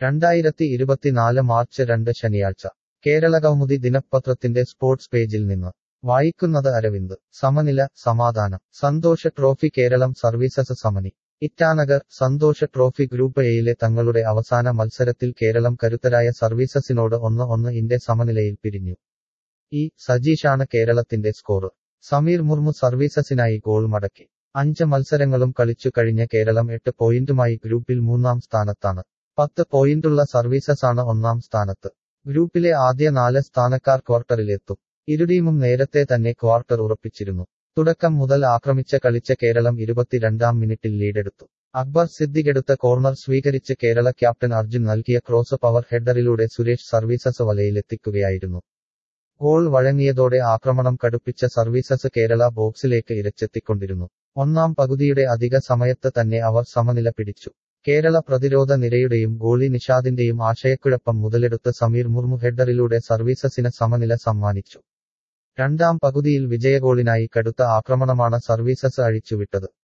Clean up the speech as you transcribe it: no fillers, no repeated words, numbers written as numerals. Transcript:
2024 March 2 ശനിയാഴ്ച കേരളകൗമുദി ദിനപത്രത്തിന്റെ sports പേജിൽ നിന്ന് വായിക്കുന്നത് അരവിന്ദ്. സമനില, സമാധാനം. സന്തോഷ ട്രോഫി കേരളം സർവീസസ് സമനി. ഇറ്റാനഗർ. സന്തോഷ ട്രോഫി ഗ്രൂപ്പ് എയിലെ തങ്ങളുടെ അവസാന മത്സരത്തിൽ കേരളം കരുത്തരായ സർവീസസിനോട് 1-1 സമനിലയിൽ പിരിഞ്ഞു. സജീഷാണ് കേരളത്തിന്റെ സ്കോറർ. സമീർ മുർമു സർവീസസിനായി ഗോൾ മടക്കി. 5 മത്സരങ്ങളും കളിച്ചു കഴിഞ്ഞ കേരളം 8 പോയിന്റുമായി ഗ്രൂപ്പിൽ 3-ാം സ്ഥാനത്താണ്. 10 പോയിന്റുള്ള സർവീസസാണ് 1-ാം സ്ഥാനത്ത്. ഗ്രൂപ്പിലെ ആദ്യ 4 സ്ഥാനക്കാർ ക്വാർട്ടറിലെത്തും. ഇരു ടീമും നേരത്തെ തന്നെ ക്വാർട്ടർ ഉറപ്പിച്ചിരുന്നു. തുടക്കം മുതൽ ആക്രമിച്ച കളിച്ച കേരളം 22-ാം മിനിറ്റിൽ ലീഡെടുത്തു. അക്ബർ സിദ്ദിഖെടുത്ത കോർണർ സ്വീകരിച്ച് കേരള ക്യാപ്റ്റൻ അർജുൻ നൽകിയ ക്രോസ് പവർ ഹെഡറിലൂടെ സുരേഷ് സർവീസസ് വലയിലെത്തിക്കുകയായിരുന്നു. ഗോൾ വഴങ്ങിയതോടെ ആക്രമണം കടുപ്പിച്ച സർവീസസ് കേരള ബോക്സിലേക്ക് ഇരച്ചെത്തിക്കൊണ്ടിരുന്നു. 1-ാം പകുതിയുടെ അധിക സമയത്ത് തന്നെ അവർ സമനില പിടിച്ചു. കേരള പ്രതിരോധ നിരയുടെയും ഗോളി നിഷാദിന്റെയും ആശയക്കുഴപ്പം മുതലെടുത്ത് സമീർ മുർമു ഹെഡറിലൂടെ സർവീസസിന് സമനില സമ്മാനിച്ചു. 2-ാം പകുതിയിൽ വിജയഗോളിനായി കടുത്ത ആക്രമണമാണ് സർവീസസ് അഴിച്ചുവിട്ടത്.